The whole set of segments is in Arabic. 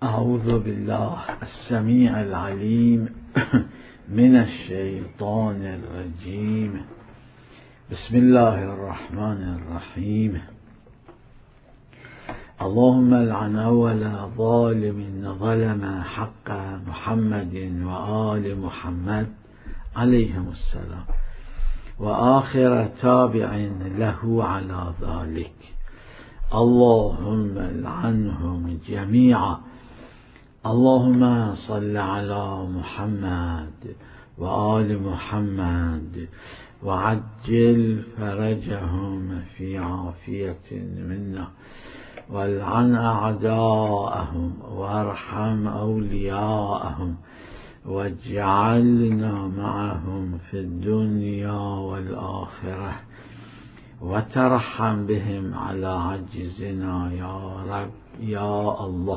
أعوذ بالله السميع العليم من الشيطان الرجيم. بسم الله الرحمن الرحيم. اللهم لعن أول ظالم ظلم حق محمد وآل محمد عليهم السلام، وآخر تابع له على ذلك. اللهم لعنهم جميعا. اللهم صل على محمد وآل محمد وعجل فرجهم في عافية منا، والعن أعداءهم وارحم أولياءهم، واجعلنا معهم في الدنيا والآخرة، وترحم بهم على عجزنا يا رب يا الله.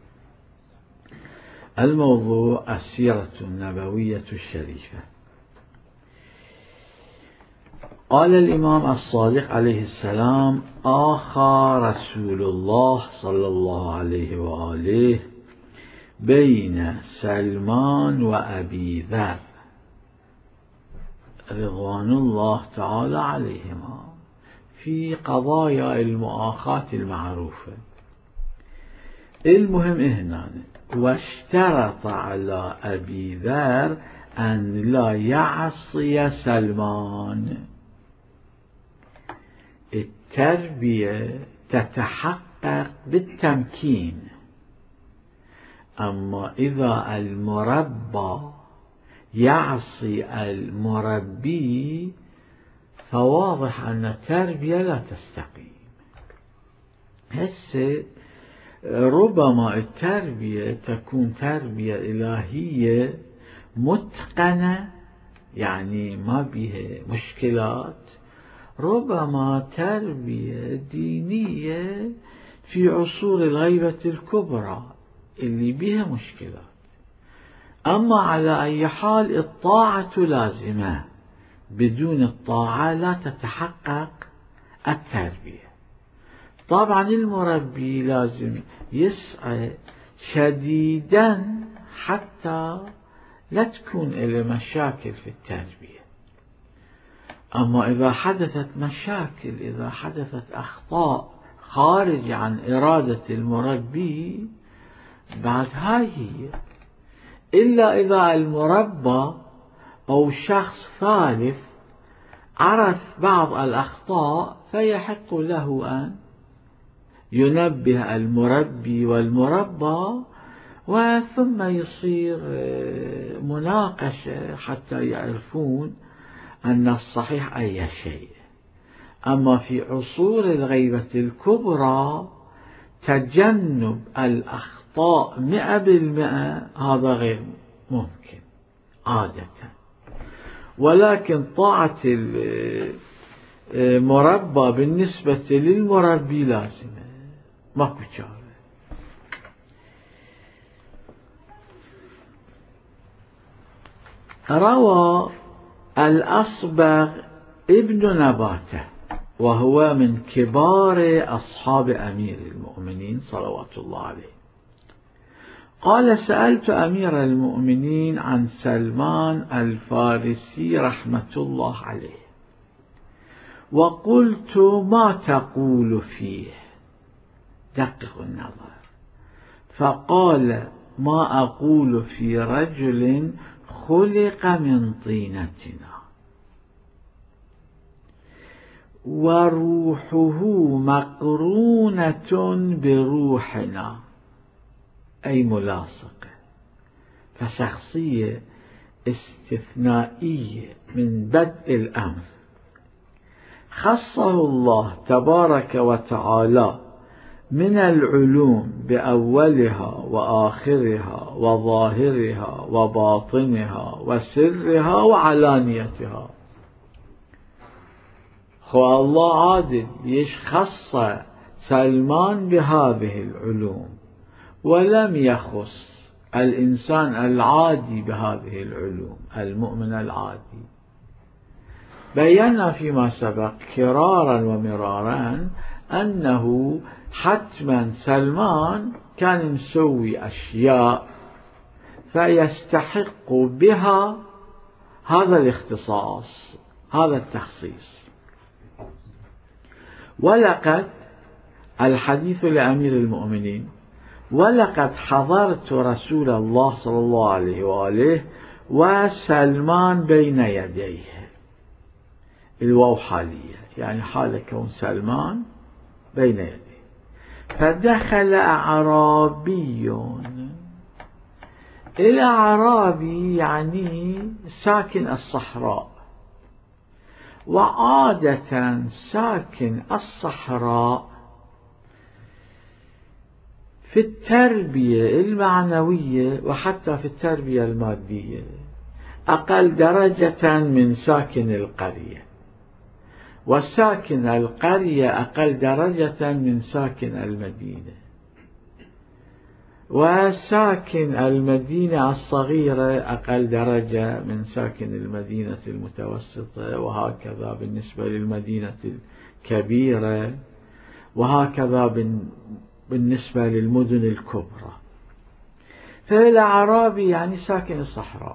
الموضوع السيرة النبوية الشريفة. قال الإمام الصادق عليه السلام: آخى رسول الله صلى الله عليه وآله بين سلمان وأبي ذر رضوان الله تعالى عليهما في قضايا المؤاخاة المعروفة. المهم هنا واشترط على أبي ذر أن لا يعصي سلمان. التربية تتحقق بالتمكين، أما إذا المربى يعصي المربي فواضح أن التربية لا تستقيم. هسه ربما التربية تكون تربية إلهية متقنة، يعني ما بها مشكلات، ربما تربية دينية في عصور الغيبة الكبرى اللي بها مشكلات. أما على أي حال الطاعة لازمة، بدون الطاعة لا تتحقق التربية. طبعا المربي لازم يسعى شديدا حتى لا تكون له مشاكل في التربية. أما إذا حدثت مشاكل، إذا حدثت أخطاء خارج عن إرادة المربي، بعد هاي هي. إلا إذا المربى أو شخص ثالث عرف بعض الأخطاء فيحق له أن ينبه المربي والمربى، وثم يصير مناقشة حتى يعرفون أن الصحيح أي شيء. أما في عصور الغيبة الكبرى تجنب الأخطاء 100% هذا غير ممكن عادة، ولكن طاعة المربى بالنسبة للمربي لازمة، ماكو چارة. روى الأصبغ ابن نباتة، وهو من كبار أصحاب أمير المؤمنين صلوات الله عليه، قال: سألت أمير المؤمنين عن سلمان الفارسي رحمة الله عليه، وقلت: ما تقول فيه؟ دقق النظر. فقال: ما أقول في رجل خلق من طينتنا وروحه مقرونة بروحنا، أي ملاصقة، فشخصية استثنائية من بدء الأمر خصه الله تبارك وتعالى من العلوم بأولها وآخرها وظاهرها وباطنها وسرها وعلانيتها. خو الله عادل يخص سلمان بهذه العلوم، ولم يخص الإنسان العادي بهذه العلوم، المؤمن العادي. بينا فيما سبق كرارا ومرارا أنه حتما سلمان كان مسوي أشياء فيستحق بها هذا الاختصاص، هذا التخصيص. ولقد الحديث لأمير المؤمنين ولقد حضرت رسول الله صلى الله عليه وآله وسلمان بين يديه. الواو حالية، يعني حال كون سلمان بين يديه. فدخل أعرابي. الأعرابي يعني ساكن الصحراء، وعادة ساكن الصحراء في التربية المعنوية وحتى في التربية المادية أقل درجة من ساكن القرية، وساكن القرية أقل درجة من ساكن المدينة، وساكن المدينة الصغيرة أقل درجة من ساكن المدينة المتوسطة، وهكذا بالنسبة للمدينة الكبيرة، وهكذا بالنسبة للمدن الكبرى. فالأعرابي يعني ساكن الصحراء.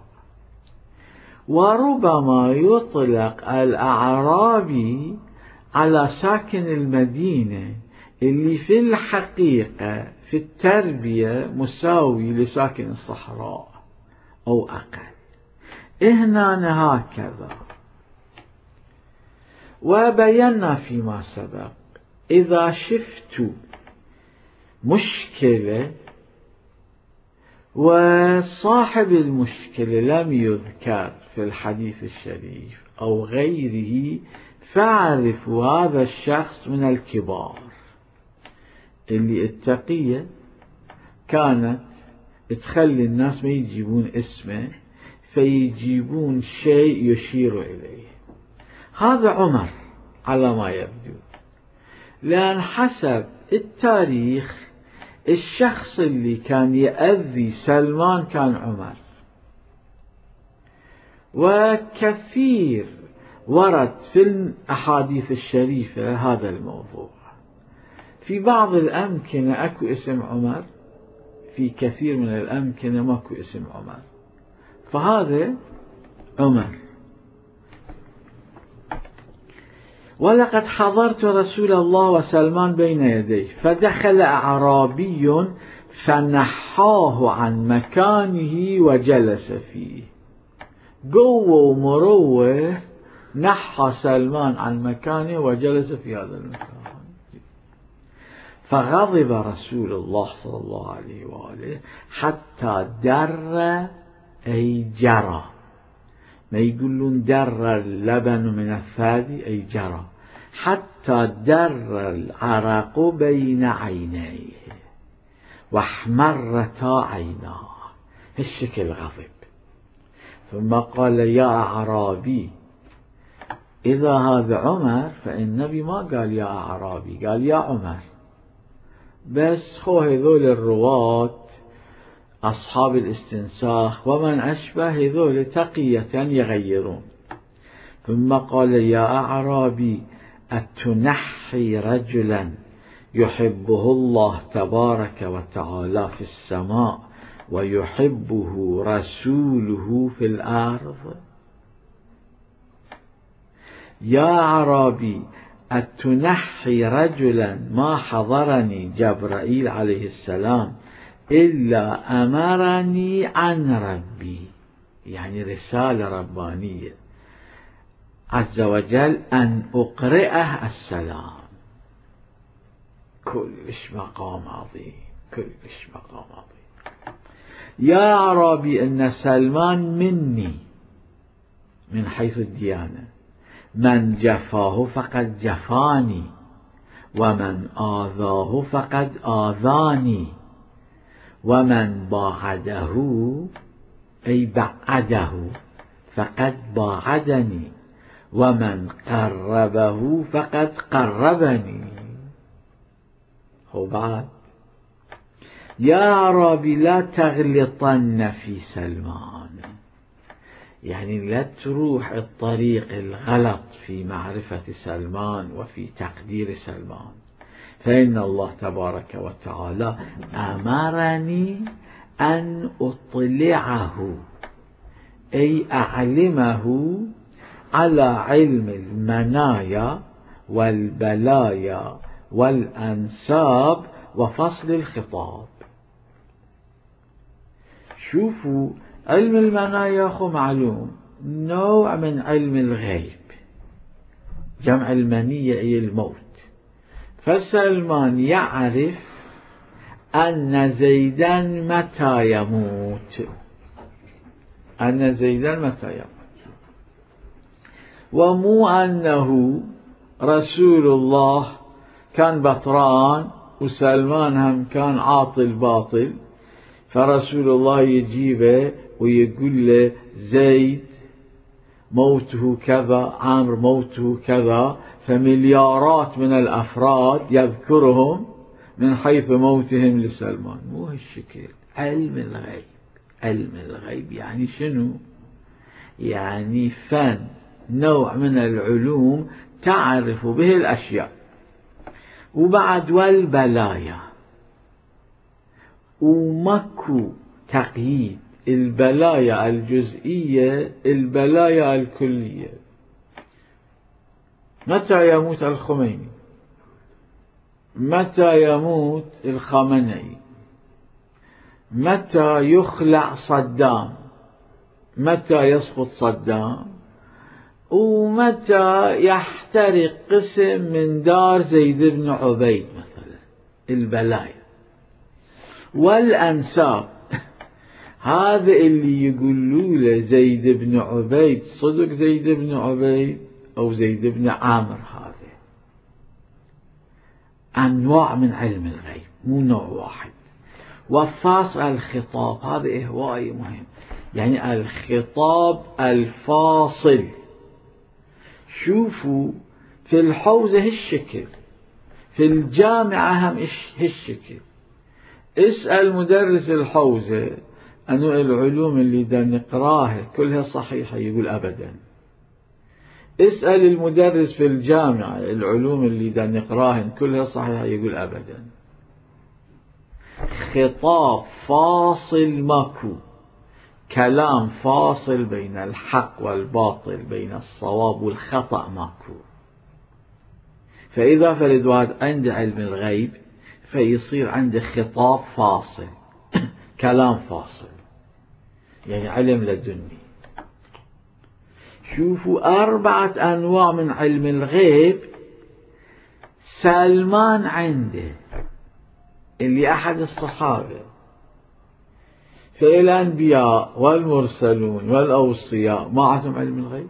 وربما يطلق الأعرابي على ساكن المدينة اللي في الحقيقة في التربية مساوي لساكن الصحراء أو أقل. هنا هكذا. وبينا فيما سبق إذا شفت مشكلة وصاحب المشكلة لم يذكر في الحديث الشريف أو غيره، فاعرف هذا الشخص من الكبار اللي التقية كانت تخلي الناس ما يجيبون اسمه، فيجيبون شيء يشير إليه. هذا عمر على ما يبدو، لأن حسب التاريخ الشخص اللي كان يأذي سلمان كان عمر، وكثير ورد في الأحاديث الشريفة هذا الموضوع. في بعض الأمكنة أكو اسم عمر، في كثير من الأمكنة ماكو اسم عمر، فهذا عمر. ولقد حضرت رسول الله وسلمان بين يديه فدخل أعرابي فنحاه عن مكانه وجلس فيه. قوة ومروة نحى سلمان عن مكانه وجلس في هذا المكان. فغضب رسول الله صلى الله عليه وآله حتى در أي جرى، ما يقولون در اللبن من الثدي أي جرى، حتى در العرق بين عينيه واحمرتا عيناه، هالشكل غضب. ثم قال يا أعرابي. إذا هذا عمر فالنبي ما قال يا أعرابي، قال يا عمر. بس هذول الرواة أصحاب الاستنساخ ومن أشبه هذول تقية يغيرون. ثم قال يا أعرابي أتنحي رجلا يحبه الله تبارك وتعالى في السماء ويحبه رسوله في الأرض؟ يا أعرابي أتنحي رجلا ما حضرني جبرائيل عليه السلام إلا أمرني عن ربي، يعني رسالة ربانية عز وجل أن أقرئه السلام. كلش مقام عظيم، كلش مقام عظيم. يا أعرابي إن سلمان مني من حيث الديانة، من جفاه فقد جفاني، ومن آذاه فقد آذاني، ومن باعده أي بعده فقد باعدني، ومن قربه فقد قربني. بعد يا أعرابي لا تغلطن في سلمان، يعني لا تروح الطريق الغلط في معرفة سلمان وفي تقدير سلمان، فإن الله تبارك وتعالى أمرني أن أطلعه أي أعلمه على علم المنايا والبلايا والأنساب وفصل الخطاب. شوفوا، علم المنايا خو معلوم، نوع من علم الغيب، جمع المنية أي الموت. فسلمان يعرف أن زيدا متى يموت، أن زيدا متى يموت، ومو أنه رسول الله كان بطران وسلمان هم كان عاطل باطل، فرسول الله يجيبه ويقول له زيد موته كذا، عامر موته كذا، فمليارات من الأفراد يذكرهم من حيث موتهم لسلمان. مو هالشكل علم الغيب. علم الغيب يعني شنو؟ يعني فن، نوع من العلوم تعرف به الأشياء. وبعد والبلايا، ومكو تقييد، البلايا الجزئية البلايا الكلية. متى يموت الخميني؟ متى يموت الخامنئي؟ متى يخلع صدام؟ متى يسقط صدام؟ ومتى يحترق قسم من دار زيد بن عبيد مثلا؟ البلايا. والأنساب هذا اللي يقولوا له زيد بن عبيد صدق زيد بن عبيد أو زيد بن عامر، هذا أنواع من علم الغيب، مو نوع واحد. وفاصل الخطاب هذا هواي مهم، يعني الخطاب الفاصل. شوفوا في الحوزة هالشكل، في الجامعة هم هالشكل. اسأل مدرس الحوزة أنه العلوم اللي دا نقراها كلها صحيحة، يقول أبدا. اسأل المدرس في الجامعة العلوم اللي دا نقراها كلها صحيحة، يقول أبدا. خطاب فاصل ماكو، كلام فاصل بين الحق والباطل، بين الصواب والخطأ ماكو. فإذا فرد واحد عند علم الغيب فيصير عنده خطاب فاصل كلام فاصل، يعني علم لدني. شوفوا 4 أنواع من علم الغيب سلمان عنده، اللي أحد الصحابة. فالأنبياء والمرسلون والأوصياء ما عندهم علم الغيب.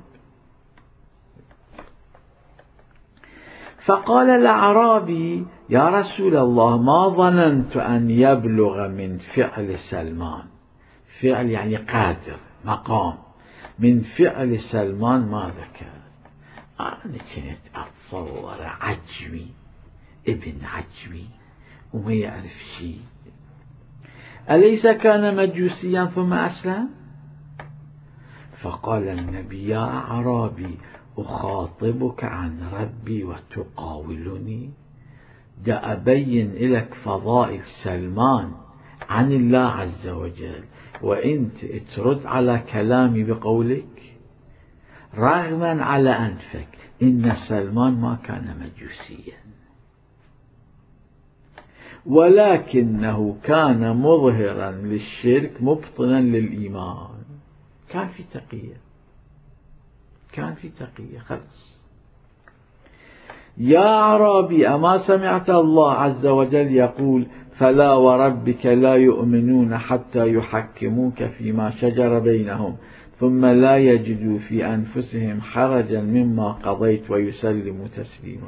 فقال الأعرابي: يا رسول الله، ما ظننت أن يبلغ من فعل سلمان، فعل يعني قادر، مقام، من فعل سلمان ما ذكر. أنا كنت أتصور عجمي، ابن عجمي وما يعرف شيء. أليس كان مجوسيا ثم أسلم؟ فقال النبي: يا أعرابي، أخاطبك عن ربي وتقاولني؟ دا أبين لك فضائل سلمان عن الله عز وجل، وأنت ترد على كلامي بقولك، رغما على أنفك إن سلمان ما كان مجوسيا، ولكنه كان مظهرا للشرك مبطنا للإيمان. كان في تقية، كان في تقية خلص. يا أعرابي، أما سمعت الله عز وجل يقول: فلا وربك لا يؤمنون حتى يحكموك فيما شجر بينهم ثم لا يجدوا في أنفسهم حرجا مما قضيت ويسلموا تسليما.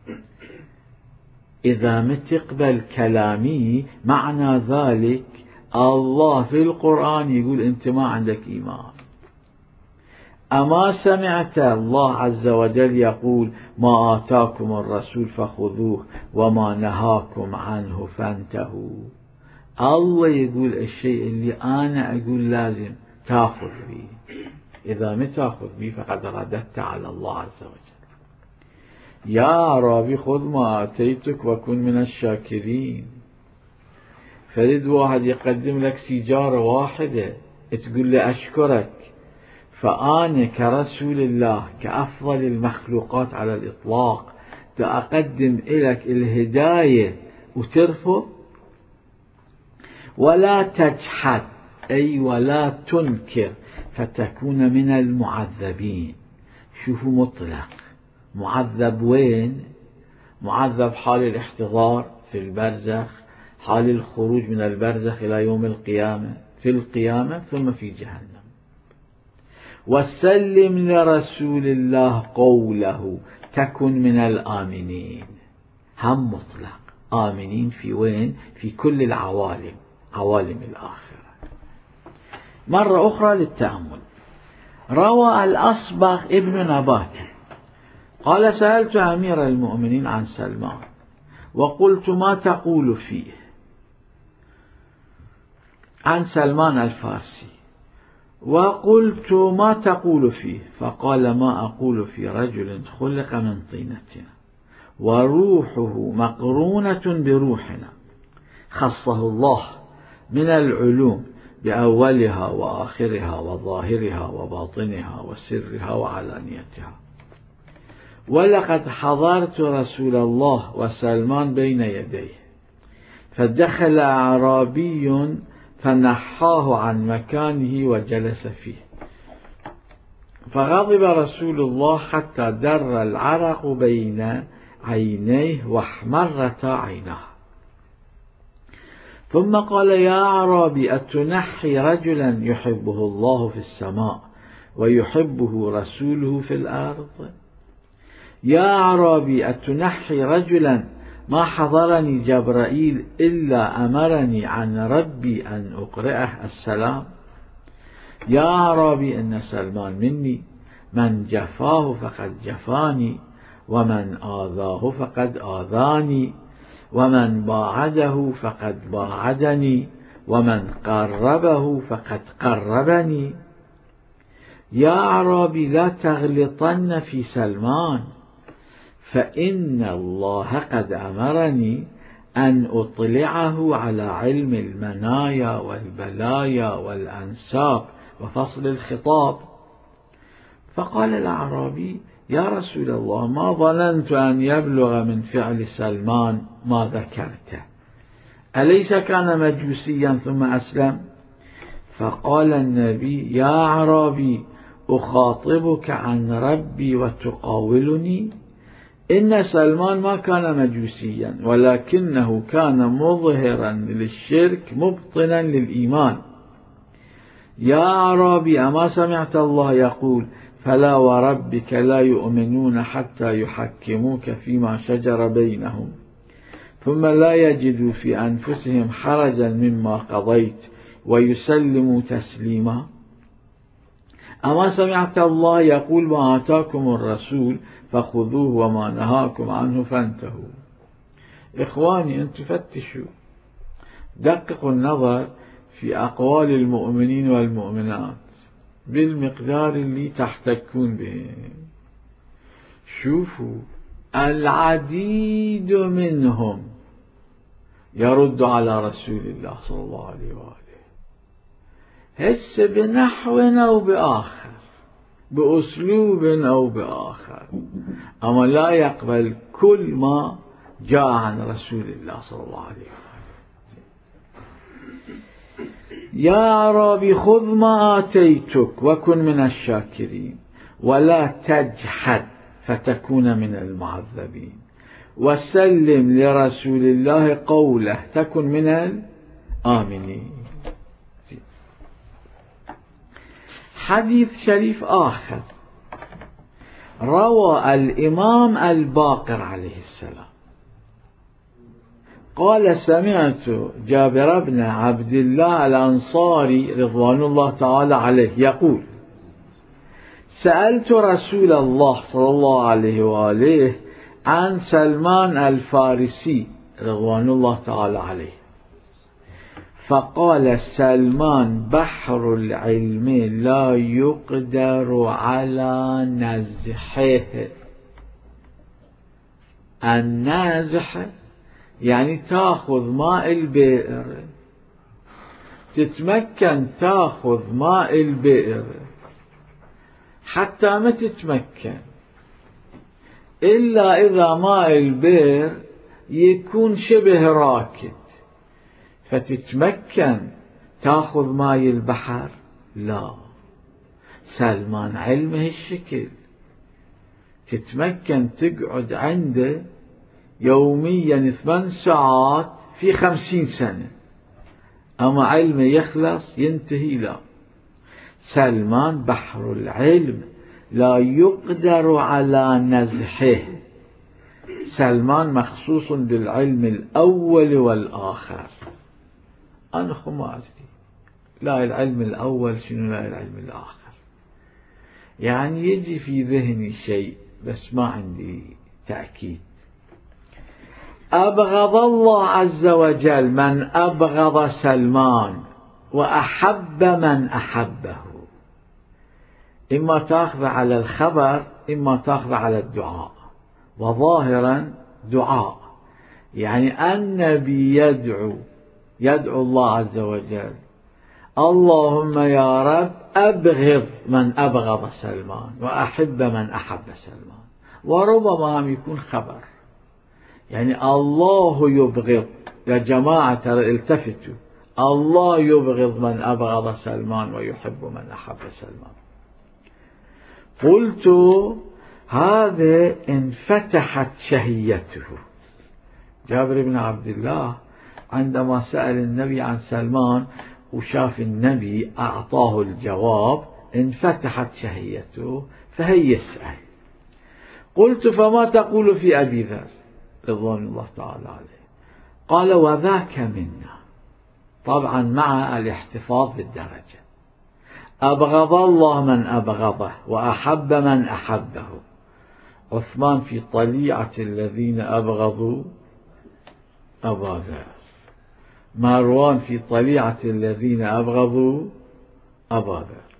إذا ما تقبل كلامي معنى ذلك الله في القرآن يقول أنت ما عندك إيمان. أما سمعت الله عز وجل يقول: ما آتاكم الرسول فخذوه وما نهاكم عنه فانتهوا. الله يقول الشيء اللي أنا أقول لازم تأخذ به، إذا ما تأخذ به فقد رددت على الله عز وجل. يا أعرابي خذ ما آتيتك وكن من الشاكرين. فرد واحد يقدم لك سيجارة واحدة تقول لي أشكرك، فأنا كرسول الله كأفضل المخلوقات على الإطلاق أقدم لك الهداية وترفض؟ ولا تجحد أي ولا تنكر فتكون من المعذبين. شوفوا مطلق، معذب وين؟ معذب حال الاحتضار في البرزخ، حال الخروج من البرزخ إلى يوم القيامة، في القيامة ثم في جهنم. وسلم لرسول الله قوله تكن من الآمنين. هم مطلق، آمنين في وين؟ في كل العوالم، عوالم الآخرة. مرة أخرى للتأمل. روى الأصبغ ابن نبات قال سألت أمير المؤمنين عن سلمان وقلت ما تقول فيه، عن سلمان الفارسي، وقلت ما تقول فيه؟ فقال ما أقول في رجل خلق من طينة وروحه مقرونة بروحنا، خصه الله من العلوم بأولها وآخرها وظاهرها وباطنها وسرها وعلانيتها. ولقد حضرت رسول الله وسلمان بين يديه، فدخل أعرابي فنحاه عن مكانه وجلس فيه، فغضب رسول الله حتى در العرق بين عينيه واحمرت عيناه، ثم قال يا أعرابي أتنحي رجلا يحبه الله في السماء ويحبه رسوله في الأرض؟ يا أعرابي أتنحي رجلا ما حضرني جبرائيل إلا أمرني عن ربي أن أقرأه السلام؟ يا أعرابي إن سلمان مني، من جفاه فقد جفاني، ومن آذاه فقد آذاني، ومن باعده فقد باعدني، ومن قربه فقد قربني. يا أعرابي لا تغلطن في سلمان، فإن الله قد أمرني أن أطلعه على علم المنايا والبلايا والأنساب وفصل الخطاب. فقال الأعرابي يا رسول الله ما ظننت أن يبلغ من فعل سلمان ما ذكرته، أليس كان مجوسيا ثم أسلم؟ فقال النبي يا أعرابي أخاطبك عن ربي وتقاولني؟ إن سلمان ما كان مجوسيا، ولكنه كان مظهرا للشرك مبطنا للإيمان. يا أعرابي أما سمعت الله يقول فلا وربك لا يؤمنون حتى يحكموك فيما شجر بينهم ثم لا يجدوا في أنفسهم حرجا مما قضيت ويسلموا تسليما؟ أما سمعت الله يقول ما آتاكم الرسول فخذوه وما نهاكم عنه فانتهوا؟ إخواني أنتم فتشوا، دققوا النظر في أقوال المؤمنين والمؤمنات بالمقدار اللي تحتكون بهم. شوفوا العديد منهم يرد على رسول الله صلى الله عليه وآله، هس بنحو أو بآخر، بأسلوب أو بآخر، أما لا يقبل كل ما جاء عن رسول الله صلى الله عليه وآله. يا أعرابي خذ ما آتيتك وكن من الشاكرين، ولا تجحد فتكون من المعذبين، وسلم لرسول الله قوله تكن من الآمنين. حديث شريف آخر روى الإمام الباقر عليه السلام قال سمعت جابر بن عبد الله الأنصاري رضوان الله تعالى عليه يقول سألت رسول الله صلى الله عليه وآله عن سلمان الفارسي رضوان الله تعالى عليه، فقال سلمان بحر العلم لا يقدر على نزحه. النازح يعني تأخذ ماء البئر، تتمكن تأخذ ماء البئر حتى ما تتمكن إلا إذا ماء البئر يكون شبه راكد، فتتمكن تأخذ ماء البحر. لا، سلمان علمه الشكل، تتمكن تقعد عنده يوميا 8 ساعات في 50 سنة، أما علمه يخلص ينتهي. لا، سلمان بحر العلم لا يقدر على نزحه. سلمان مخصوص بالعلم الأول والآخر. أنا ما أدري لا العلم الأول شنو لا العلم الآخر، يعني يجي في ذهني شيء بس ما عندي تأكيد. أبغض الله عز وجل من أبغض سلمان وأحب من أحبه. إما تأخذ على الخبر إما تأخذ على الدعاء، وظاهرا دعاء، يعني النبي يدعو الله عز وجل اللهم يا رب أبغض من أبغض سلمان وأحب من أحب سلمان. وربما هم يكون خبر، يعني الله يبغض، يا جماعة التفتوا، الله يبغض من أبغض سلمان ويحب من أحب سلمان. قلت هذا انفتحت شهيته. جابر بن عبد الله عندما سأل النبي عن سلمان وشاف النبي أعطاه الجواب انفتحت شهيته، فهي يسأل. قلت فما تقول في أبي ذر رضوان الله تعالى عليه؟ قال وذاك منا، طبعا مع الاحتفاظ بالدرجة. أبغض الله من أبغضه وأحب من أحبه. عثمان في طليعة الذين أبغضوا أبا ذر، مروان في طليعة الذين أبغضوا أبا ذر.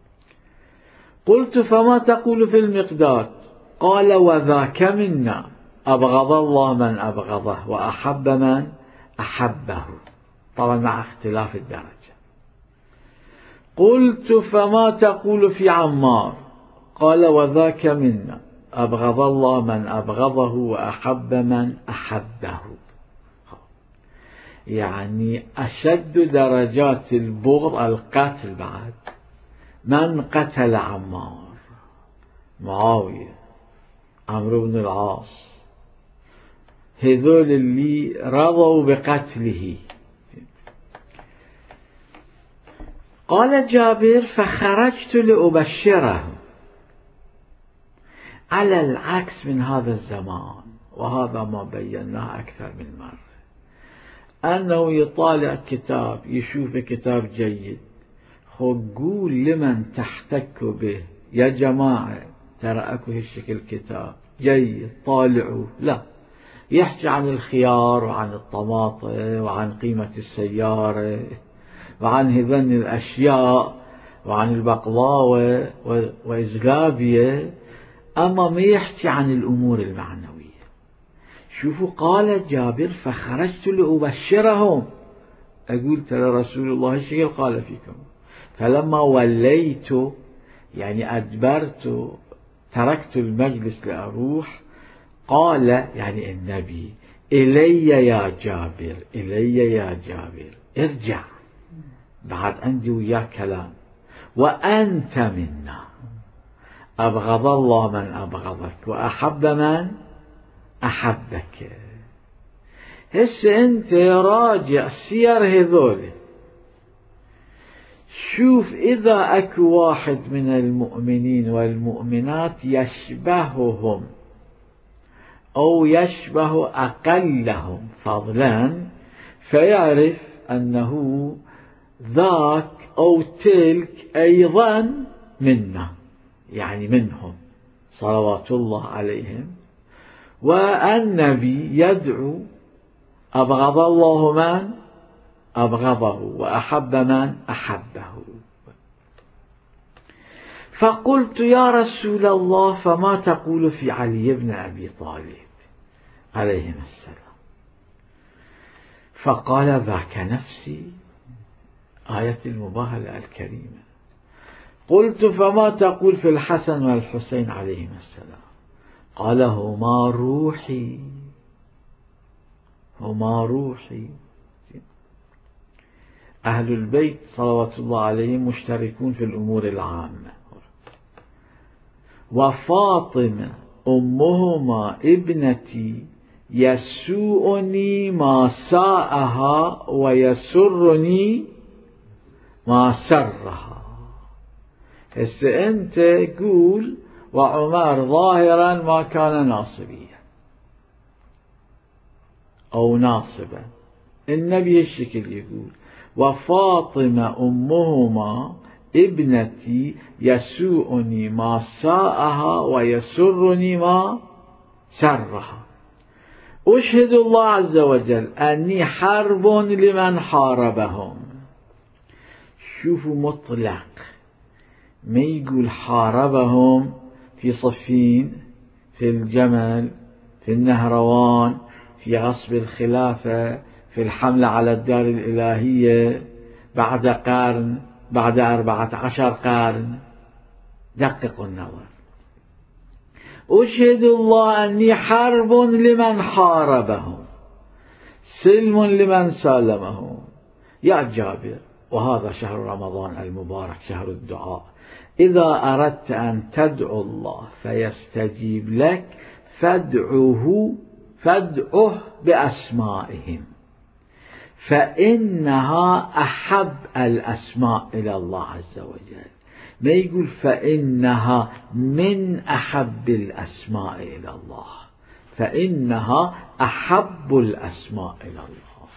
قلت فما تقول في المقداد؟ قال وذاك منا، أبغض الله من أبغضه وأحب من أحبه، طبعا مع اختلاف الدرجة. قلت فما تقول في عمار؟ قال وذاك منا، أبغض الله من أبغضه وأحب من أحبه. يعني أشد درجات البغض القتل. بعد من قتل عمار؟ معاوية، عمرو بن العاص، هذول اللي رضوا بقتله. قال جابر فخرجت لأبشره. على العكس من هذا الزمان، وهذا ما بيناه أكثر من مرة، أنه يطالع كتاب، يشوف كتاب جيد، قول لمن تحتك به يا جماعة ترى أكو هالشكل كتاب جيد طالعوا. لا، يحكي عن الخيار وعن الطماطم وعن قيمة السيارة وعن هذن الأشياء وعن البقلاوة وإزغابية، أما ما يحكي عن الأمور المعنوية. شوفوا قال جابر فخرجت لأبشرهم، أقول ترى رسول الله الشيء قال فيكم. فلما وليت يعني أدبرت تركت المجلس لأروح، قال يعني النبي إلي يا جابر، إلي يا جابر، ارجع بعد عندي وياك كلام، وأنت منا، أبغض الله من أبغضك وأحب من أحبك. هسه أنت راجع سير هذول، شوف إذا أكو واحد من المؤمنين والمؤمنات يشبههم أو يشبه أقلهم فضلا، فيعرف أنه ذاك أو تلك أيضا منا، يعني منهم صلوات الله عليهم. والنبي يدعو أبغض الله من أبغضه وأحب من أحبه. فقلت يا رسول الله فما تقول في علي بن أبي طالب؟ عليهم السلام. فقال ذاك نفسي، آية المباهلة الكريمة. قلت فما تقول في الحسن والحسين عليهم السلام؟ قال هما روحي، هما روحي. أهل البيت صلوات الله عليهم مشتركون في الأمور العامة. وفاطمة أمهما ابنتي يسوءني ما ساءها ويسرني ما سرها. هسه أنت قول وعمر ظاهرا ما كان ناصبيا أو ناصبا، النبي الشكل يقول وفاطمة أمهما ابنتي يسوءني ما ساءها ويسرني ما سرها. أشهد الله عز وجل أني حرب لمن حاربهم. شوفوا مطلق، ما يقول حاربهم في صفين، في الجمل، في النهروان، في غصب الخلافة، في الحملة على الدار الإلهية بعد قرن، بعد 14 قرن. دققوا النظر. أشهد الله أني حرب لمن حاربهم سلم لمن سالمهم. يا جابر، وهذا شهر رمضان المبارك شهر الدعاء، إذا أردت أن تدعو الله فيستجيب لك فادعه بأسمائهم، فإنها أحب الأسماء إلى الله عز وجل. ما يقول فإنها من أحب الأسماء إلى الله، فإنها أحب الأسماء إلى الله.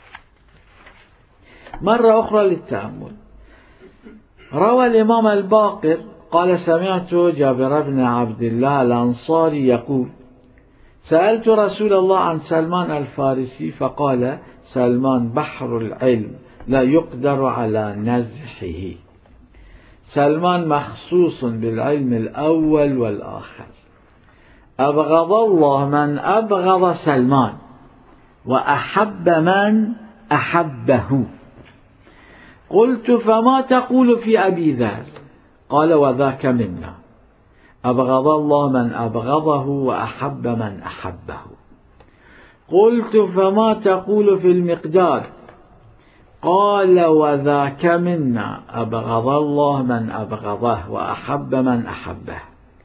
مرة أخرى للتأمل. روى الإمام الباقر قال سمعت جابر بن عبد الله الأنصاري يقول سألت رسول الله عن سلمان الفارسي فقال سلمان بحر العلم لا يقدر على نزحه. سلمان مخصوص بالعلم الأول والآخر. أبغض الله من أبغض سلمان وأحب من أحبه. قلت فما تقول في أبي ذر؟ قال وذاك منا. أبغض الله من أبغضه وأحب من أحبه. قلت فما تقول في المقداد؟ قال وذاك منا. أبغض الله من أبغضه وأحب من أحبه.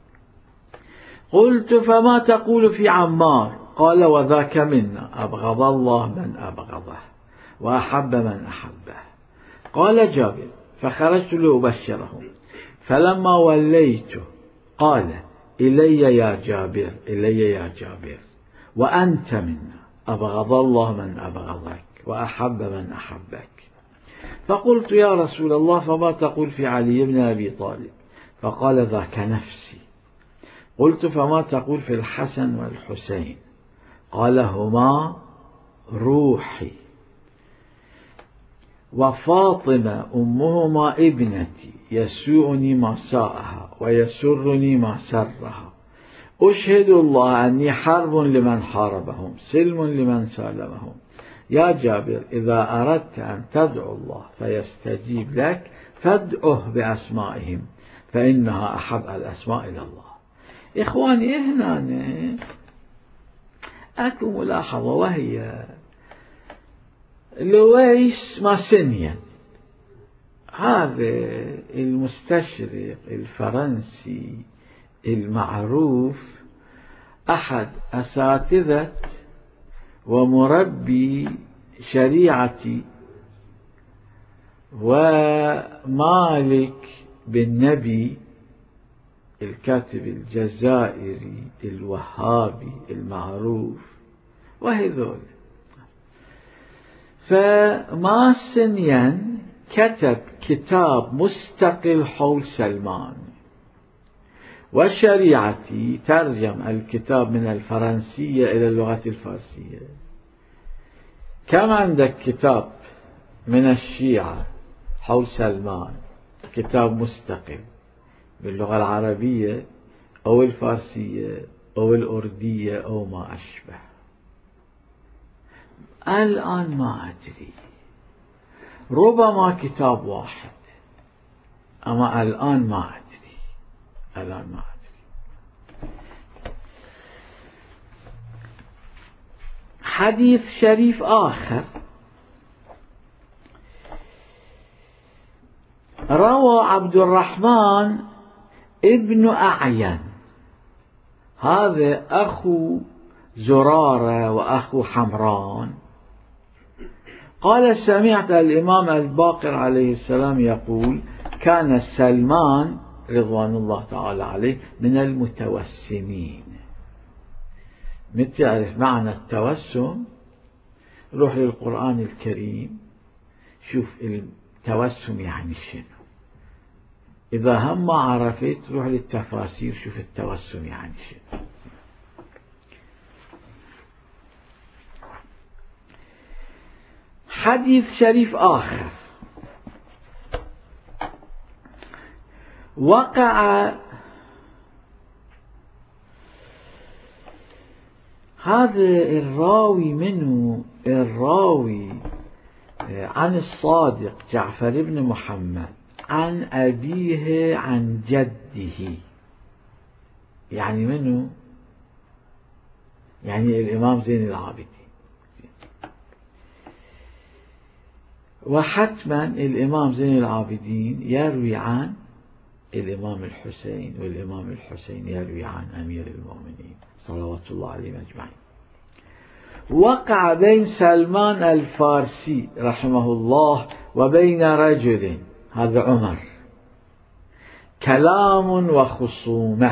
قلت فما تقول في عمار؟ قال وذاك منا. أبغض الله من أبغضه وأحب من أحبه. قال جابر فخرجت لأبشره، فلما وليت قال إلي يا جابر، إلي يا جابر، وأنت منا. أبغض الله من أبغضك وأحب من أحبك. فقلت يا رسول الله فما تقول في علي بن أبي طالب؟ فقال ذاك نفسي. قلت فما تقول في الحسن والحسين؟ قال هما روحي. وفاطمة أمهما ابنتي يسوءني ما ساءها ويسرني ما سرها. أشهد الله أني حرب لمن حاربهم سلم لمن سالمهم. يا جابر، إذا أردت أن تدعو الله فيستجيب لك فادعه بأسمائهم، فإنها أحب الأسماء إلى الله. إخواني، هنا أكو ملاحظة، وهي لويس ماسينيان، هذا المستشرق الفرنسي المعروف، أحد أساتذة ومربي شريعة ومالك بن نبي الكاتب الجزائري الوهابي المعروف وهذول. فماسينيان كتب كتاب مستقل حول سلمان، وشريعتي ترجم الكتاب من الفرنسية إلى اللغة الفارسية. كما عندك كتاب من الشيعة حول سلمان، كتاب مستقل باللغة العربية أو الفارسية أو الأردية أو ما أشبه. الآن ما أدري، ربما كتاب واحد، أما الآن ما أدري، الآن ما أدري. حديث شريف آخر روى عبد الرحمن ابن أعين، هذا أخو زرارة وأخو حمران، قال سمعت الإمام الباقر عليه السلام يقول كان سلمان رضوان الله تعالى عليه من المتوسمين. متى تعرف معنى التوسم؟ روح للقرآن الكريم شوف التوسم يعني شنو. إذا هم ما عرفت روح للتفاسير شوف التوسم يعني شنو. حديث شريف آخر وقع هذا الراوي منه الراوي عن الصادق جعفر بن محمد عن أبيه عن جده، يعني منه يعني الإمام زين العابدين، وحتما الإمام زين العابدين يروي عن الإمام الحسين، والإمام الحسين يروي عن أمير المؤمنين صلوات الله عليهم أجمعين. وقع بين سلمان الفارسي رحمه الله وبين رجل، هذا عمر، كلام وخصومة.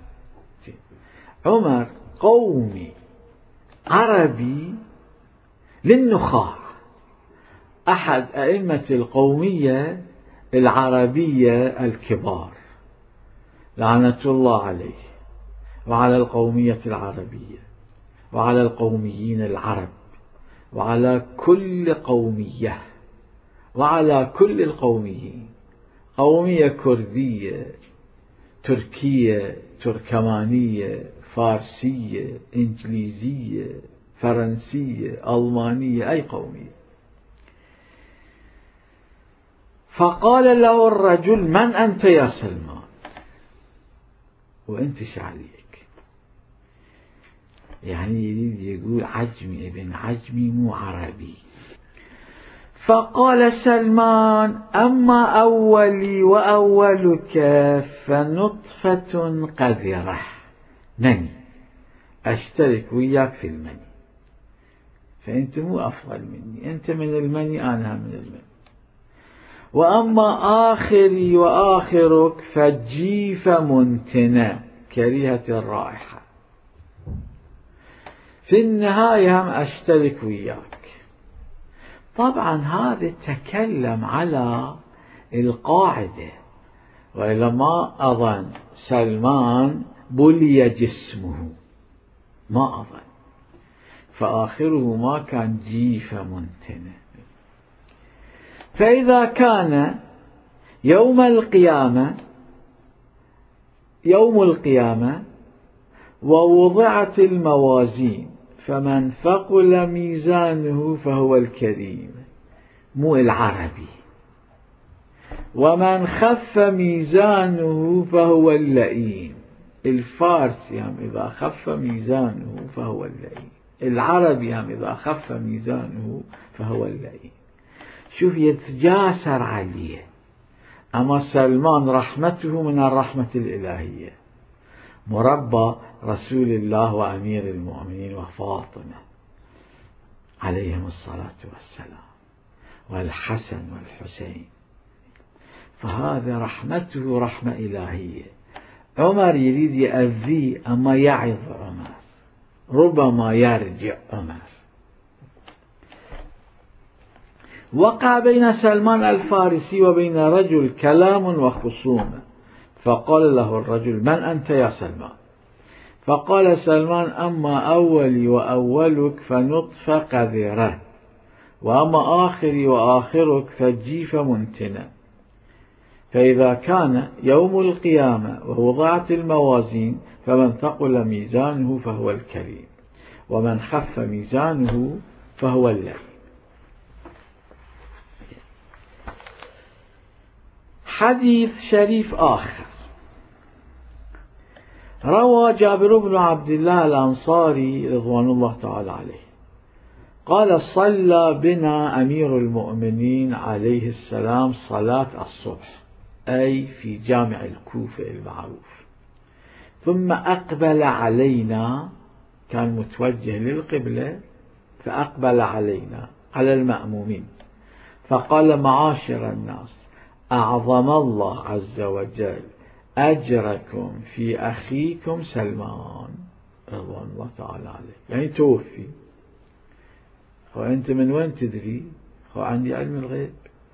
عمر قومي عربي للنخاع، أحد أئمة القومية العربية الكبار لعنة الله عليه، وعلى القومية العربية، وعلى القوميين العرب، وعلى كل قومية، وعلى كل القوميين، قومية كردية، تركية، تركمانية، فارسية، إنجليزية، فرنسية، ألمانية، أي قومية. فقال له الرجل من أنت يا سلمان؟ وأنت شعليك، يعني يريد يقول عجمي ابن عجمي مو عربي. فقال سلمان أما أولي وأولك فنطفة قذرة، مني أشترك وياك في المني، فأنت مو أفضل مني، أنت من المني أنا من المني. وأما آخري وآخرك فجيفة منتنة كريهة الرائحة، في النهاية هم أشترك وياك. طبعا هذا تكلم على القاعدة، وإلا ما أظن سلمان بلي جسمه، ما أظن، فآخره ما كان جيفة منتنة. فإذا كان يوم القيامة ووضعت الموازين فمن ثقل ميزانه فهو الكريم، مو العربي، ومن خف ميزانه فهو اللئيم. الفارسي هم إذا خف ميزانه فهو اللئيم، العربي هم إذا خف ميزانه فهو اللئيم. شوف يتجاسر عليه. أما سلمان رحمته من الرحمة الإلهية، مربى رسول الله وأمير المؤمنين وفاطمة عليهم الصلاة والسلام، والحسن والحسين، فهذا رحمته رحمة إلهية. عمر يريد يأذيه أما يعظ عمر، ربما يرجع عمر. وقع بين سلمان الفارسي وبين رجل كلام وخصومة، فقال له الرجل من أنت يا سلمان؟ فقال سلمان أما أولي وأولك فنطفة قذرة، وأما آخري وآخرك فجيفة منتنة. فإذا كان يوم القيامة ووضعت الموازين فمن ثقل ميزانه فهو الكريم، ومن خف ميزانه فهو الليل. حديث شريف آخر روى جابر بن عبد الله الأنصاري رضوان الله تعالى عليه قال: صلى بنا أمير المؤمنين عليه السلام صلاة الصبح، أي في جامع الكوفة المعروف، ثم أقبل علينا، كان متوجه للقبلة فأقبل علينا على المأمومين، فقال: معاشر الناس، أعظم الله عز وجل أجركم في أخيكم سلمان رضوان الله تعالى عليه، يعني توفي، وأنت من وين تدري؟ عندي علم الغيب.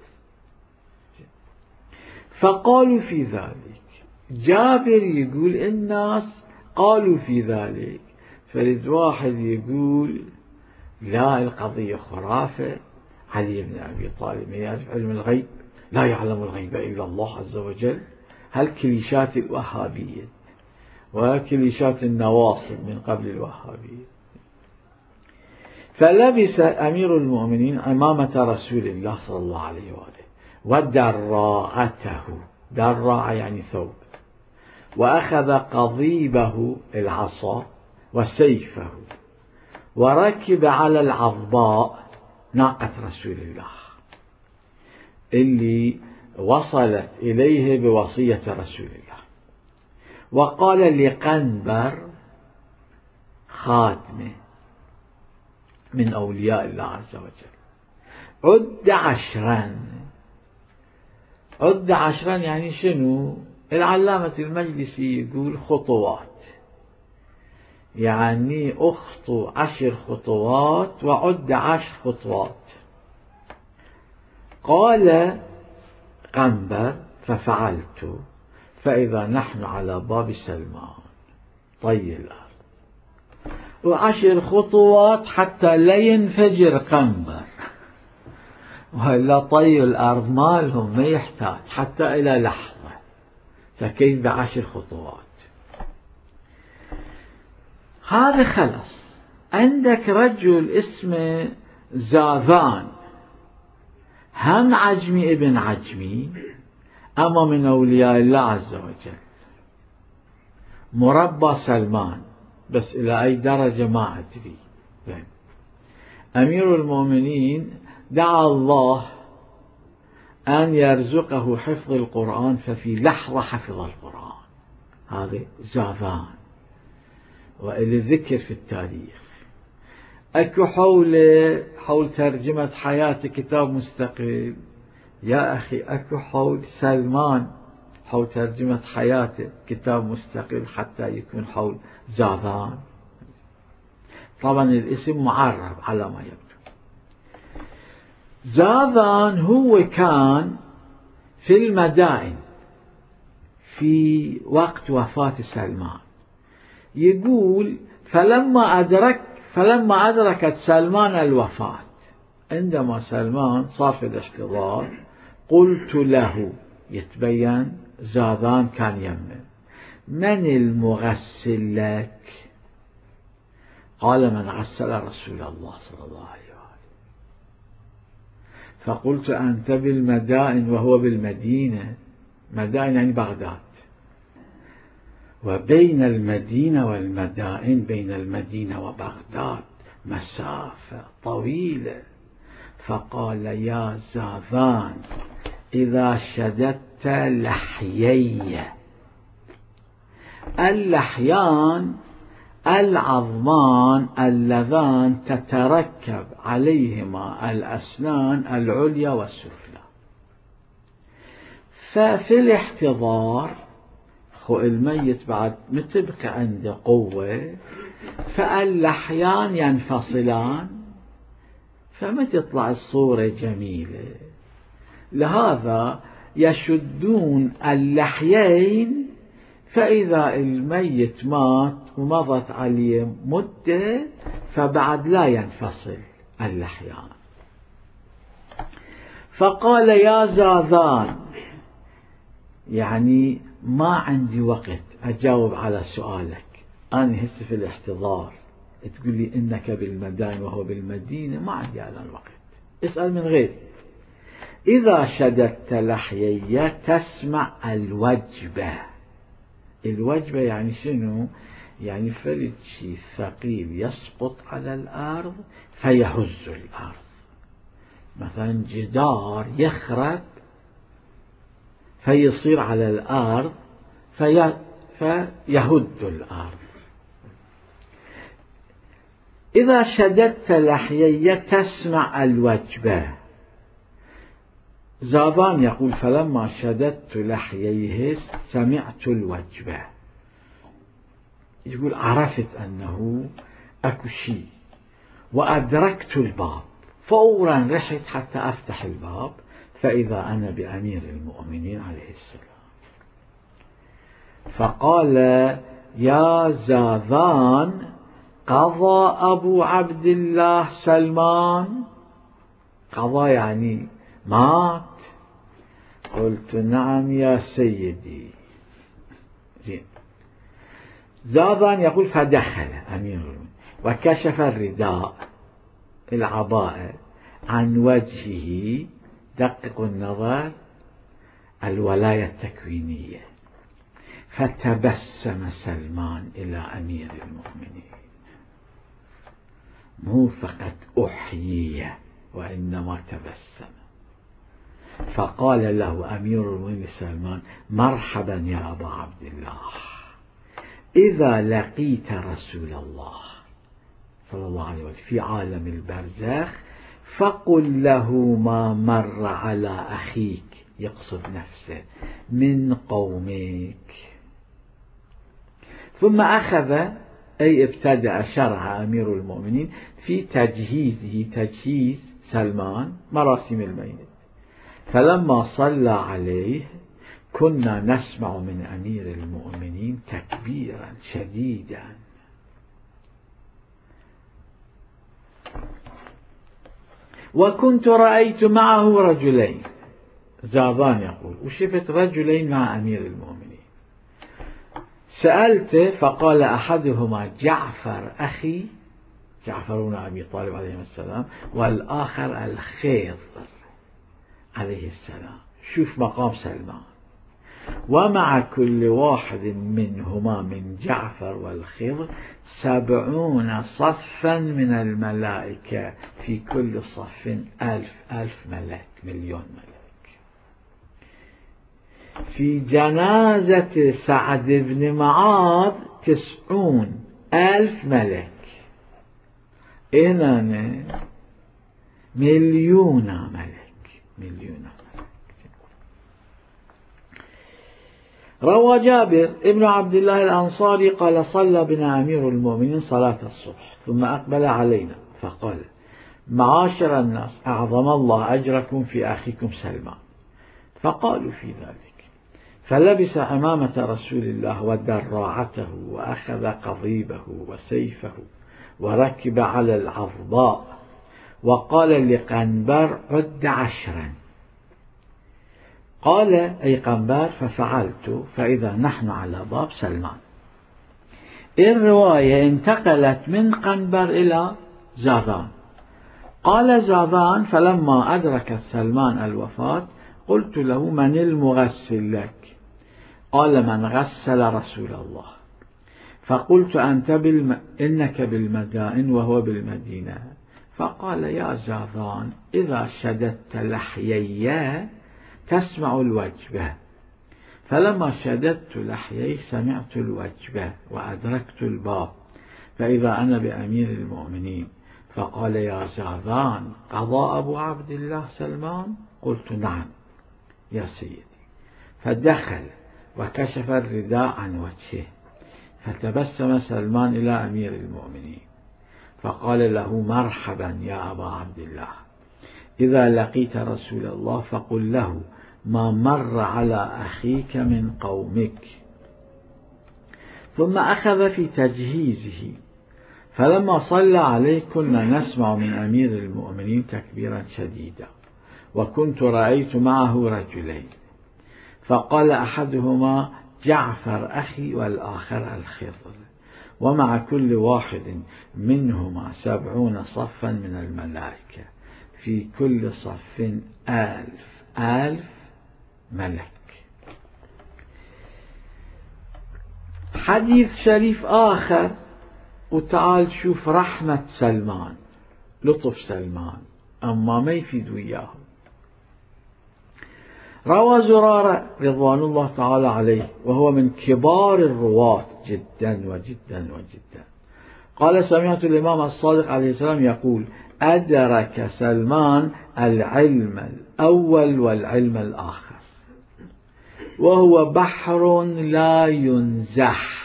فقالوا في ذلك، جابر يقول الناس قالوا في ذلك، فرد واحد يقول لا، القضية خرافة، علي بن أبي طالب ما يعرف علم الغيب، لا يعلم الغيب إلا الله عز وجل. هالكليشات الوهابية وكليشات النواصب من قبل الوهابية. فلبس أمير المؤمنين عمامة رسول الله صلى الله عليه وآله ودراعته، دراع يعني ثوب، وأخذ قضيبه العصا وسيفه، وركب على العضباء ناقة رسول الله اللي وصلت إليه بوصية رسول الله، وقال لقنبر خاتمه من أولياء الله عز وجل: عد عشرا. عد عشرا يعني شنو؟ العلامة المجلسي يقول خطوات، يعني أخطو 10 خطوات وعد 10 خطوات. قال قنبر: ففعلت، فإذا نحن على باب سلمان طي الأرض، و10 خطوات حتى لا ينفجر قنبر، وإلا طي الأرض مالهم ما يحتاج حتى إلى لحظة، فكيف ب10 خطوات؟ هذا خلص. عندك رجل اسمه زاذان، هم عجمي ابن عجمي، أما من أولياء الله عز وجل، مربى سلمان، بس إلى أي درجة ما أدري. أمير المؤمنين دعا الله أن يرزقه حفظ القرآن، ففي لحظة حفظ القرآن. هذا زاذان، وإلى ذكر في التاريخ. أكو حول ترجمة حياة كتاب مستقل، يا أخي أكو حول سلمان حول ترجمة حياته كتاب مستقل حتى يكون حول زاذان. طبعا الاسم معرب على ما يبدو. زاذان هو كان في المدائن في وقت وفاة سلمان، يقول فلما أدركت سلمان الوفاة، عندما سلمان صار في الاحتضار، قلت له، يتبين زاذان كان يمه: من المغسل لك؟ قال: من غسل رسول الله صلى الله عليه وآله. فقلت: أنت بالمدائن وهو بالمدينة، مدائن يعني بغداد، وبين المدينة والمدائن، بين المدينة وبغداد مسافة طويلة. فقال: يا زاذان، إذا شددت لحيي، اللحيان العظمان اللذان تتركب عليهما الأسنان العليا والسفلى، ففي الاحتضار الميت بعد متبقى عنده قوة، فاللحيان ينفصلان، فما تطلع الصورة جميلة. لهذا يشدون اللحيين، فإذا الميت مات ومضت عليه مدة فبعد لا ينفصل اللحيان. فقال: يا زاذان، يعني ما عندي وقت أجاوب على سؤالك، أنا هسه في الاحتضار تقول لي إنك بالمدائن وهو بالمدينة، ما عندي الآن وقت، اسأل من غيري. إذا شددت لحيي تسمع الوجبة. الوجبة يعني شنو؟ يعني فرد شيء ثقيل يسقط على الأرض فيهز الأرض، مثلا جدار يخرب فيصير على الأرض فيهد الأرض. إذا شددت لحيي تسمع الوجبة. زاذان يقول فلما شددت لحييه سمعت الوجبة، يقول عرفت أنه أكو شيء وأدركت الباب، فورا رحت حتى أفتح الباب فإذا أنا بأمير المؤمنين عليه السلام. فقال يا زاذان قضى أبو عبد الله سلمان؟ قضى يعني مات؟ قلت نعم يا سيدي. زين. زاذان يقول فدخل أمير المؤمنين وكشف الرداء العباءة عن وجهه، دققوا النظر، الولاية التكوينية، فتبسم سلمان إلى أمير المؤمنين، مو فقط أحيي وإنما تبسم. فقال له أمير المؤمنين سلمان مرحبا يا أبا عبد الله، إذا لقيت رسول الله صلى الله عليه وسلم في عالم البرزخ فقل له ما مر على أخيك، يقصد نفسه، من قومك. ثم أخذ أي ابتدأ شرح أمير المؤمنين في تجهيزه، تجهيز سلمان مراسم الميت. فلما صلى عليه كنا نسمع من أمير المؤمنين تكبيرا شديدا. وكنت رأيت معه رجلين. زاذان يقول وشفت رجلين مع أمير المؤمنين، سألته فقال أحدهما جعفر أخي، جعفر بن أبي طالب عليه السلام، والآخر الخضر عليه السلام. شوف مقام سلمان. ومع كل واحد منهما من جعفر والخضر 70 صفا من الملائكة، في كل صف 1000 ملك، 1,000,000 ملك. في جنازة سعد بن معاذ 90,000 ملك. هنا 1,000,000 ملك، 1,000,000 ملك. روى جابر ابن عبد الله الأنصاري قال صلى بنا أمير المؤمنين صلاة الصبح ثم أقبل علينا فقال معاشر الناس أعظم الله أجركم في أخيكم سلمان. فقالوا في ذلك، فلبس عمامة رسول الله ودراعته وأخذ قضيبه وسيفه وركب على العظباء وقال لقنبر عد 10. قال أي قنبر ففعلت فإذا نحن على باب سلمان. الرواية انتقلت من قنبر إلى زاذان. قال زاذان فلما أدرك سلمان الوفاة قلت له من المغسل لك؟ قال من غسل رسول الله. فقلت إنك بالمدائن وهو بالمدينة. فقال يا زاذان إذا شددت لحيي تسمع الوجبة. فلما شددت لحيي سمعت الوجبة وأدركت الباب فإذا أنا بأمير المؤمنين. فقال يا زاذان قضى أبو عبد الله سلمان؟ قلت نعم يا سيدي. فدخل وكشف الرداء عن وجهه فتبسم سلمان إلى أمير المؤمنين فقال له مرحبا يا أبا عبد الله، إذا لقيت رسول الله فقل له ما مر على أخيك من قومك. ثم أخذ في تجهيزه. فلما صلى عليه كنا نسمع من أمير المؤمنين تكبيرا شديدا. وكنت رأيت معه رجلين، فقال أحدهما جعفر أخي والآخر الخضر. ومع كل واحد منهما 70 صفا من الملائكة، في كل صف 1000 ملك. حديث شريف آخر، وتعال شوف رحمة سلمان، لطف سلمان، أما ما يفيد وياهم. روى زرارة رضوان الله تعالى عليه، وهو من كبار الرواة جدا وجدا وجدا، قال: سمعت الإمام الصادق عليه السلام يقول: أدرك سلمان العلم الأول والعلم الآخر، وهو بحر لا ينزح،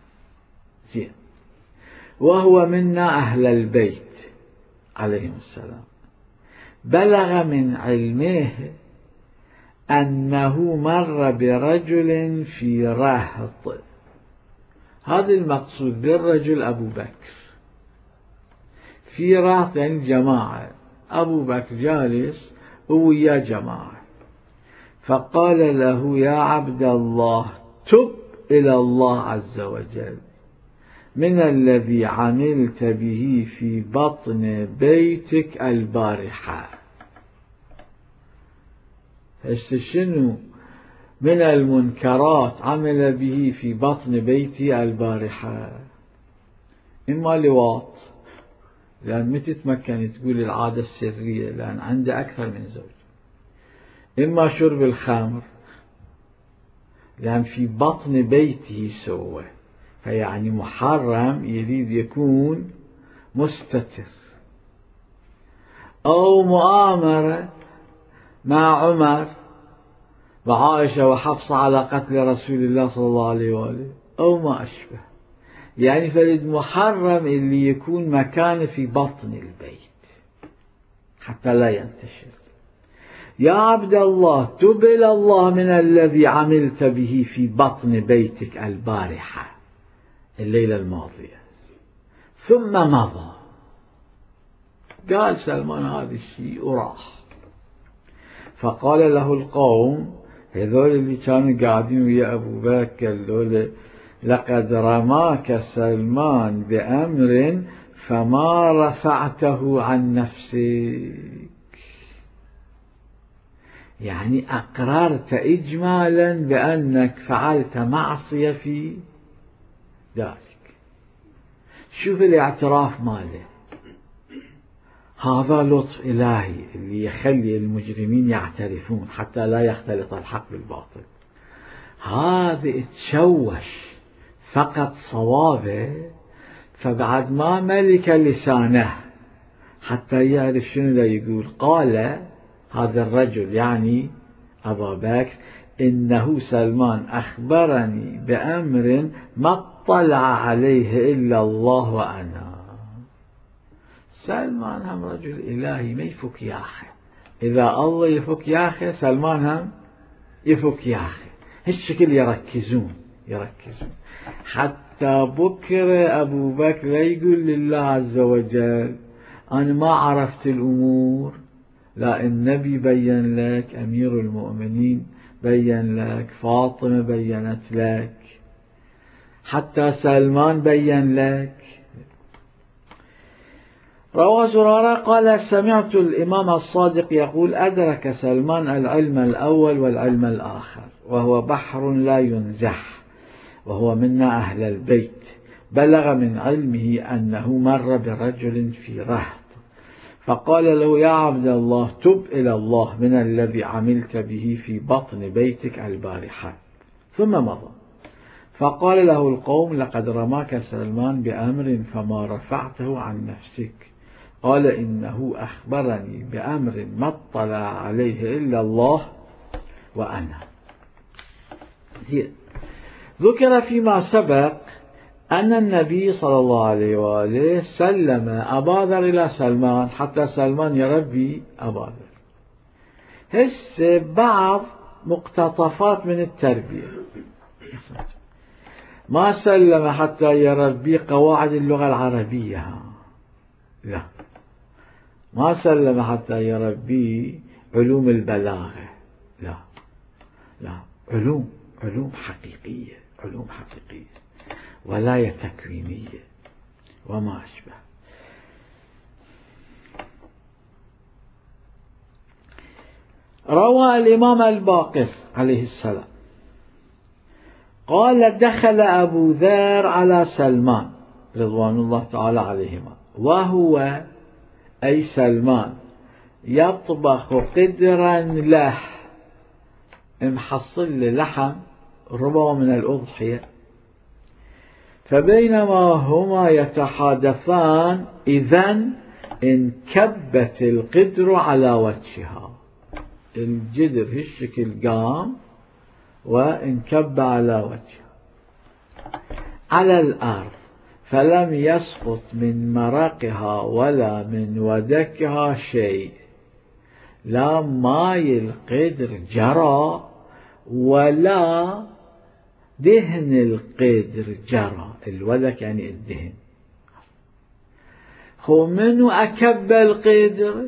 وهو منا أهل البيت عليهم السلام، بلغ من علمه أنه مر برجل في رهط. هذا المقصود بالرجل أبو بكر، في رهط يعني جماعة، أبو بكر جالس ويا جماعة، فقال له: يا عبد الله، تب إلى الله عز وجل من الذي عملت به في بطن بيتك البارحة. شنو من المنكرات عمل به في بطن بيتي البارحة؟ إما لواط، لأن متى تمكن تقول العادة السرية لأن عنده أكثر من زوج، إما شرب الخمر لأن في بطن بيته سوى، فيعني محرم يريد يكون مستتر، أو مؤامرة مع عمر وعائشة وحفصة على قتل رسول الله صلى الله عليه وآله، أو ما أشبه، يعني فلد محرم اللي يكون مكانه في بطن البيت حتى لا ينتشر. يا عبد الله، تب إلى الله من الذي عملت به في بطن بيتك البارحة، الليلة الماضية. ثم مضى. قال سلمان هذا الشيء وراح. فقال له القوم، هذول اللي كانوا قاعدين ويا أبو بكر، قالوا له: لقد رماك سلمان بأمر فما رفعته عن نفسك، يعني أقررت إجمالا بأنك فعلت معصية في ذلك. شوف الاعتراف ماله، هذا لطف إلهي اللي يخلي المجرمين يعترفون حتى لا يختلط الحق بالباطل. هذا تشوش فقط صوابه، فبعد ما ملك لسانه حتى يعرف شنو لا يقول، قال هذا الرجل يعني أبا بكر: إنه سلمان أخبرني بأمر ما اطلع عليه إلا الله وأنا. سلمان هم رجل إلهي ما يفك يا أخي، إذا الله يفك يا أخي سلمان هم يفك يا أخي. هالشكل يركزون حتى بكر أبو بكر لا يقول لله عز وجل: أنا ما عرفت الأمور، لا، النبي بين لك، أمير المؤمنين بين لك، فاطمة بينت لك، حتى سلمان بين لك. روى زرارة قال: سمعت الإمام الصادق يقول: أدرك سلمان العلم الأول والعلم الآخر، وهو بحر لا ينزح، وهو منا أهل البيت، بلغ من علمه أنه مر برجل في رهط، فقال له: يا عبد الله، تب إلى الله من الذي عملت به في بطن بيتك البارحة. ثم مضى. فقال له القوم: لقد رماك سلمان بأمر فما رفعته عن نفسك. قال: إنه أخبرني بأمر ما اطلع عليه إلا الله وأنا. ذكر فيما سبق أن النبي صلى الله عليه وآله سلم أبا ذر إلى سلمان حتى سلمان يربي أبا ذر. هسه بعض مقتطفات من التربية، ما سلم حتى يربي قواعد اللغة العربية، لا، ما سلم حتى يربي علوم البلاغة، لا، علوم حقيقية. ولاية تكوينية وما أشبه. روى الإمام الباقر عليه السلام قال دخل أبو ذر على سلمان رضوان الله تعالى عليهما وهو أي سلمان يطبخ قدرا له، محصل لحم ربع من الأضحية، فبينما هما يتحادثان إذن انكبت القدر على وجهها، الجدر هالشكل قام وانكب على وجهها على الأرض، فلم يسقط من مرقها ولا من ودكها شيء، لا ماي القدر جرى ولا دهن القدر جرى. الودك يعني الدهن. خو منو أكب القدر؟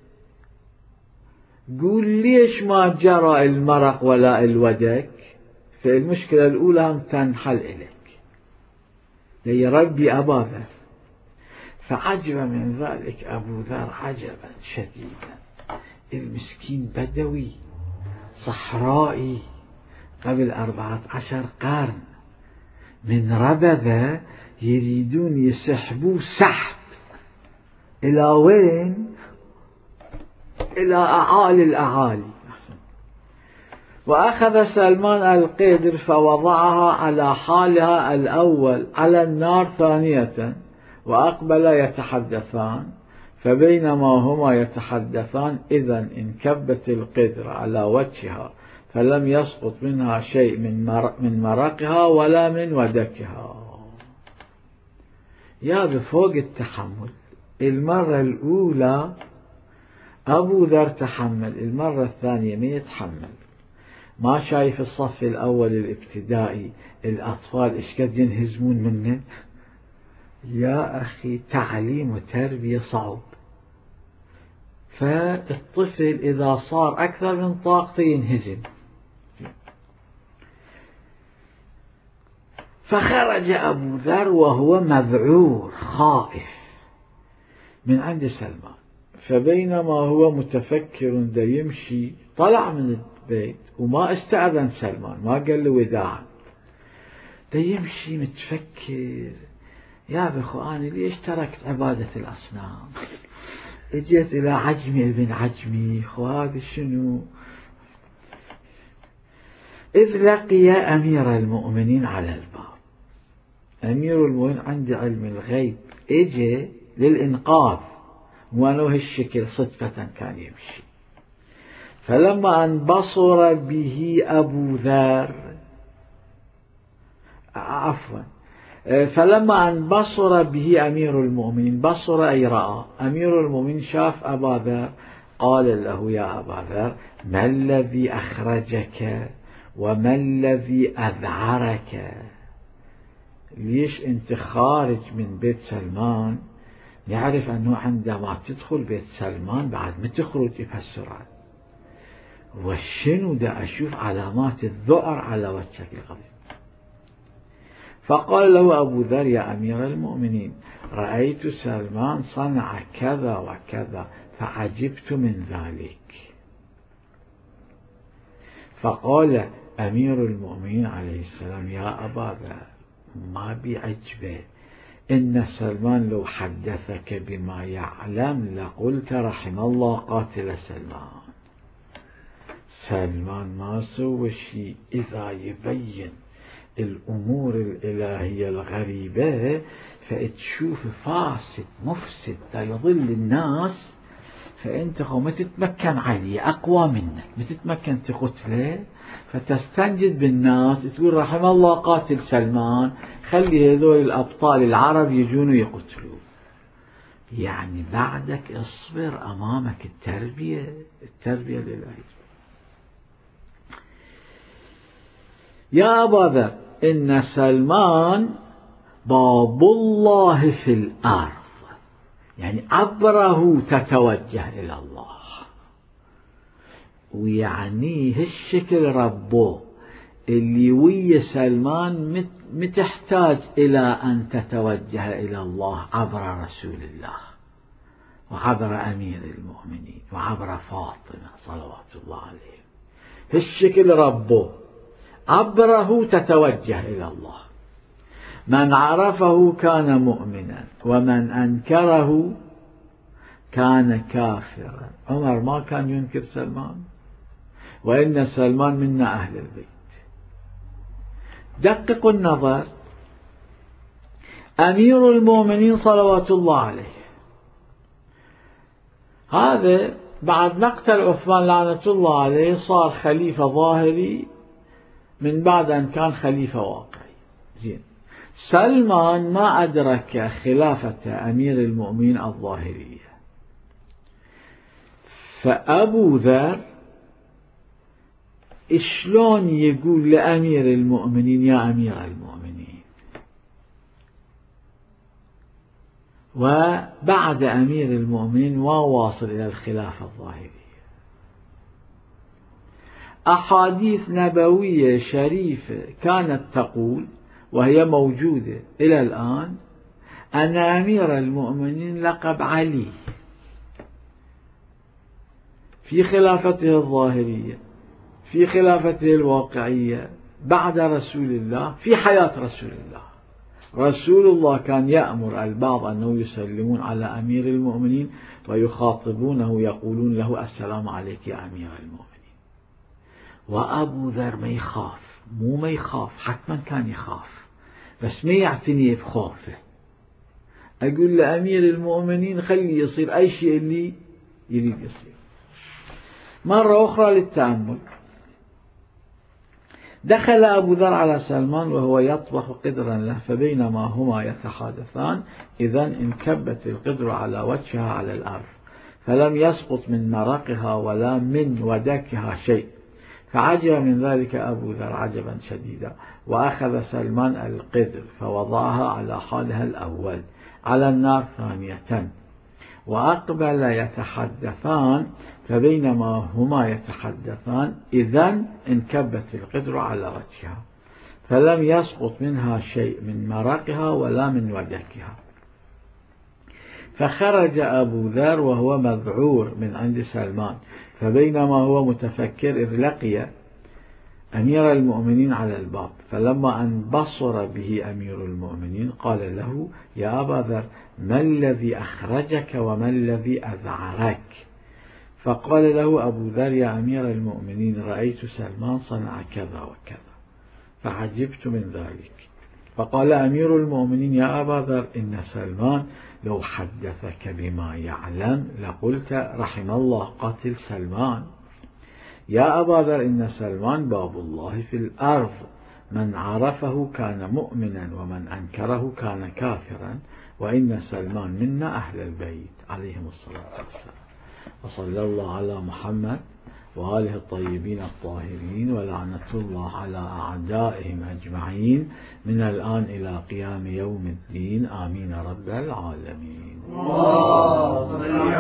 قول ليش ما جرى المرق ولا الودك؟ فالمشكلة الأولى هم تنحل إليك لي ربي أبا ذر. فعجب من ذلك أبو ذر عجبا شديدا، المسكين بدوي صحرائي قبل 14 قرن من ربذة يريدون يسحبوه سحب إلى وين؟ إلى أعالي الأعالي. وأخذ سلمان القدر فوضعها على حالها الأول على النار ثانية، وأقبل يتحدثان، فبينما هما يتحدثان إذن انكبت القدر على وجهها، فلم يسقط منها شيء من مرقها ولا من ودكها. يا بفوق التحمل. المرة الأولى أبو ذر تحمل، المرة الثانية ما يتحمل. ما شايف الصف الأول الابتدائي الأطفال إيش قد ينهزمون منه؟ يا أخي تعليم وتربية صعب. فالطفل إذا صار أكثر من طاقته ينهزم. فخرج أبو ذر وهو مذعور خائف من عند سلمان، فبينما هو متفكر دا يمشي طلع من البيت وما استأذن سلمان، ما قال له وداعا، دا يمشي متفكر يا بخو أنا ليش تركت عبادة الأصنام؟ اجيت إلى عجمي ابن عجمي، خو هذا شنو؟ إذ لقي أمير المؤمنين على الباب. أمير المؤمنين عنده علم الغيب، اجي للإنقاذ وانو هالشكل صدفة كان يمشي. فلما أن بصر به أبو ذر فلما أن بصر به أمير المؤمنين، بصر أي رأى، أمير المؤمنين شاف أبا ذر، قال له يا أبا ذر ما الذي أخرجك وما الذي أذعرك؟ ليش أنت خارج من بيت سلمان؟ يعرف أنه عندما تدخل بيت سلمان بعد ما تخرج بهالسرعة، والشنو دا أشوف علامات الذعر على وجهك الغضب. فقال له أبو ذر يا أمير المؤمنين رأيت سلمان صنع كذا وكذا فعجبت من ذلك. فقال أمير المؤمنين عليه السلام يا أبا ذر ما بعجبه، إن سلمان لو حدثك بما يعلم لقلت رحم الله قاتل سلمان. سلمان ما سوى شيء إذا يبين الأمور الإلهية الغريبة فتشوف فاسد مفسد لا يضل الناس، فأنت ما تتمكن عليه أقوى منك، ما تتمكن تقتله، فتستنجد بالناس تقول رحم الله قاتل سلمان، خلي هذول الأبطال العرب يجون يقتلوا. يعني بعدك اصبر أمامك التربية الإلهية. يا أبا ذر إن سلمان باب الله في الأرض، يعني عبره تتوجه إلى الله، ويعني هالشكل ربه اللي ويا سلمان متحتاج إلى أن تتوجه إلى الله عبر رسول الله وعبر أمير المؤمنين وعبر فاطمة صلوات الله عليه. هالشكل ربه عبره تتوجه إلى الله. من عرفه كان مؤمنا ومن أنكره كان كافرا. عمر ما كان ينكر سلمان، وإن سلمان منا أهل البيت. دققوا النظر، أمير المؤمنين صلوات الله عليه هذا بعد مقتل عثمان لعنة الله عليه صار خليفة ظاهري من بعد أن كان خليفة واقعي. زين، سلمان ما أدرك خلافة أمير المؤمنين الظاهرية، فأبو ذر شلون يقول لأمير المؤمنين يا أمير المؤمنين، وبعد أمير المؤمنين ما واصل إلى الخلافة الظاهرية. أحاديث نبوية شريفة كانت تقول وهي موجودة إلى الآن أن أمير المؤمنين لقب علي في خلافته الظاهرية، في خلافته الواقعية، بعد رسول الله، في حياة رسول الله. رسول الله كان يأمر البعض أنه يسلمون على أمير المؤمنين ويخاطبونه يقولون له السلام عليك يا أمير المؤمنين. وأبو ذر ما يخاف، مو ما يخاف، حتما كان يخاف، بس ما يعتني بخوفه. أقول لأمير المؤمنين خلي يصير أي شيء اللي يريد يصير. مرة أخرى للتأمل، دخل أبو ذر على سلمان وهو يطبخ قدرا له، فبينما هما يتحادثان إذا انكبت القدر على وجهها على الأرض، فلم يسقط من مرقها ولا من ودكها شيء، فعجب من ذلك أبو ذر عجبا شديدا، وأخذ سلمان القدر فوضعها على حالها الأول على النار ثانية، وأقبل يتحدثان، فبينما هما يتحدثان إذا انكبت القدر على وجهها، فلم يسقط منها شيء من مرقها ولا من ودكها. فخرج أبو ذر وهو مذعور من عند سلمان، فبينما هو متفكر إذ لقي أمير المؤمنين على الباب، فلما أن بصر به أمير المؤمنين قال له يا أبا ذر ما الذي أخرجك وما الذي أذعرك؟ فقال له أبو ذر يا أمير المؤمنين رأيت سلمان صنع كذا وكذا فعجبت من ذلك. فقال أمير المؤمنين يا أبا ذر إن سلمان لو حدثك بما يعلم لقلت رحم الله قاتل سلمان. يا أبا ذر إن سلمان باب الله في الأرض، من عرفه كان مؤمنا ومن أنكره كان كافرا، وإن سلمان منا أهل البيت عليهم الصلاة والسلام. وصلى الله على محمد وآله الطيبين الطاهرين، ولعنة الله على أعدائهم أجمعين من الآن إلى قيام يوم الدين، آمين رب العالمين.